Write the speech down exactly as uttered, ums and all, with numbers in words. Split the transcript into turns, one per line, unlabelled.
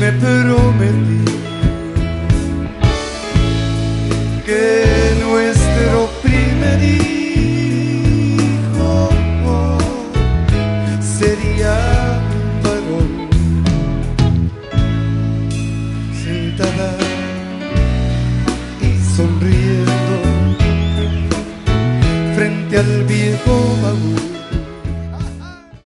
me prometí que nuestro primer hijo sería varón. Sentada y sonriendo frente al viejo baúl,